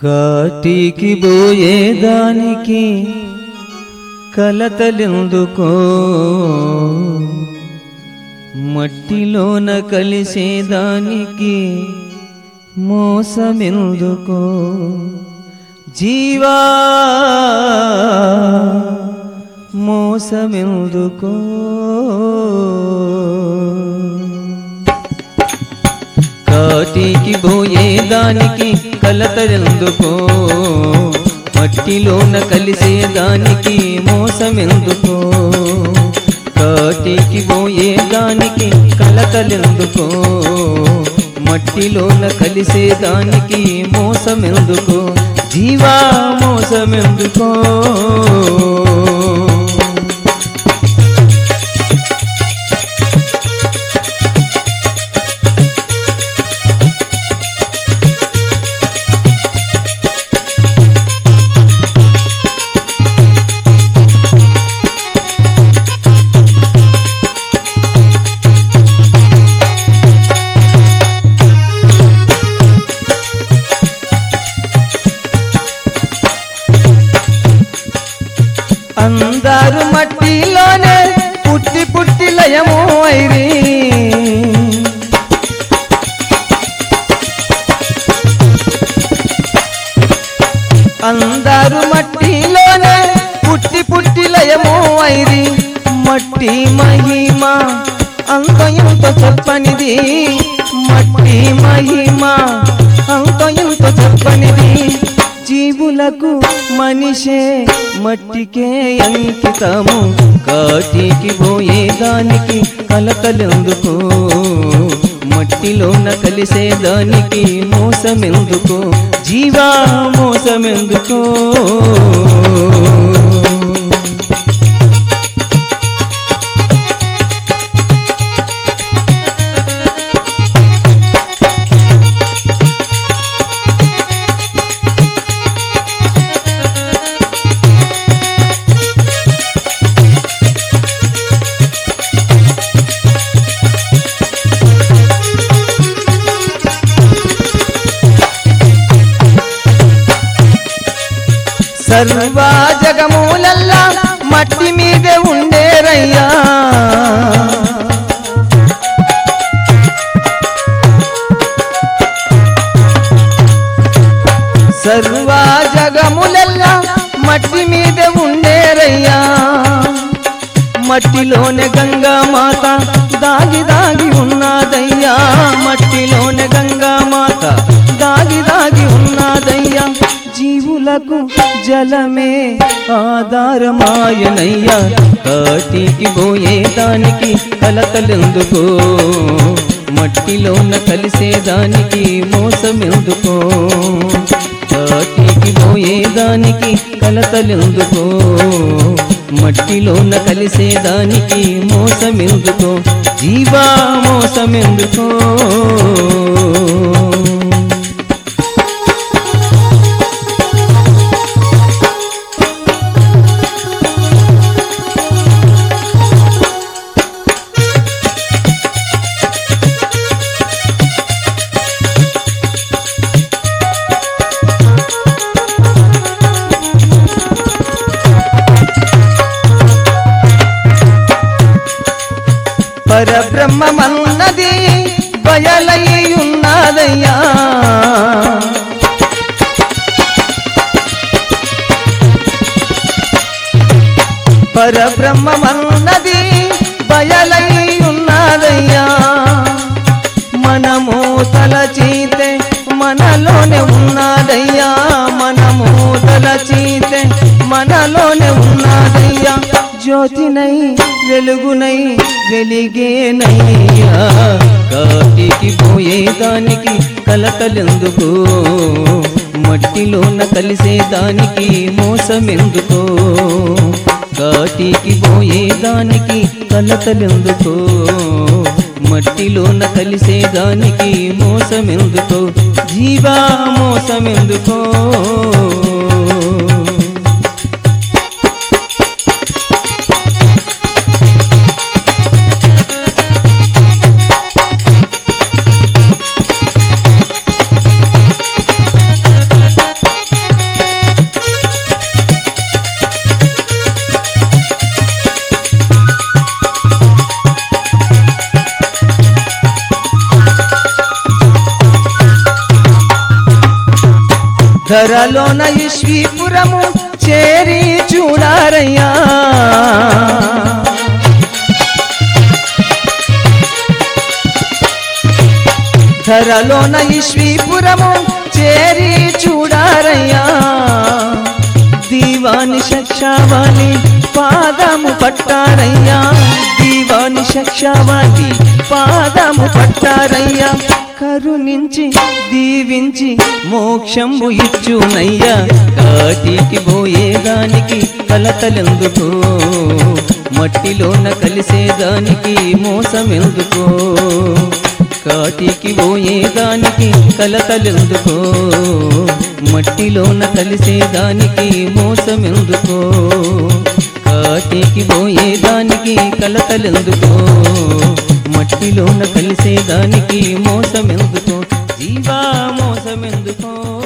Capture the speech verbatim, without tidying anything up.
కాటికి పోయేదానికి కలతలెందుకో, మట్టిలోన కలిసేదానికి మోసమెందుకో. జీవా మోసమెందుకో. కాటికి పోయేదానికి కలతలెందుకో, మట్టిలోన కలిసేదానికి మోసమెందుకో. కాటికి పోయేదానికి కలతలెందుకో, మట్టిలోన కలిసేదానికి మోసమెందుకో. జీవా మోసమెందుకో. అందరు మట్టిలోనే పుట్టి పుట్టి లయము వైరి, అందరు మట్టిలోనే పుట్టి పుట్టి లయము వైరి. మట్టి మహిమ అంత ఇంత చెప్పనిది, మట్టి మహిమ అంత ఇంత చెప్పనిది. జీవులకు మనిషే మట్టికే అంకితము, కాటికి పోయేదానికి కలతలెందుకో, మట్టిలోన కలిసేదానికి మోసమెందుకో. జీవా మోసమెందుకో. సర్వ జగమూలల్లా మట్టి మీదే ఉండేరయ్యా, సర్వ జగములల్లా మట్టి మీదే ఉండేరయ్యా. మట్టిలోనే గంగా మాత దాగి దాగి ఉన్నదయ్యా, మట్టిలోనే గంగా మాత దాగి దాగి ఉన్నదయ్యా. జీవులకు జలమే ఆధారమాయనయ్యా, కాటికి పోయేదానికి కలతలెందుకో, మట్టిలోన కలిసేదానికి మోసమెందుకో. కాటికి పోయేదానికి కలతలెందుకో, మట్టిలోన కలిసేదానికి మోసమెందుకో. జీవా మోసమెందుకో. పరబ్రహ్మమన్నది బయలై ఉన్నదయ్యా, పరబ్రహ్మమన్నది బయలై ఉన్నదయ్యా. మనము తలచితే మనలోనే ఉన్నదయ్యా, మనము తలచితే మనలోనే ఉన్నదయ్యా. జ్యోతినై వెలుగునై వెలిగేనయ్యా, కాటికి పోయేదానికి కలతలెందుకో, మట్టిలోన కలిసేదానికి మోసమెందుకో. కాటికి పోయేదానికి కలతలెందుకో, మట్టిలోన కలిసేదానికి మోసమెందుకో. జీవా మోసమెందుకో. ధరలోన ఈశ్వీపురము చేరి చూడారయ్యా ధరలోన ఈశ్వీపురము చేరి చూడారయ్యా దీవాని శక్షావాలి పాదము పట్టారయ్యా దీవాని శక్షావాలి పాదము పట్టారయ్యా కరుణించి దీవించి మోక్షంబు ఇచ్చునయ్యా కాటికి పోయేదానికి కలతలెందుకో మట్టిలోన కలిసేదానికి మోసమెందుకో కాటికి పోయేదానికి కలతలెందుకో మట్టిలోన కలిసేదానికి మోసమెందుకో కాటికి పోయేదానికి కలతలెందుకో మట్టిలోన కలిసేదానికి మోసమెందుకో జీవా మోసమెందుకో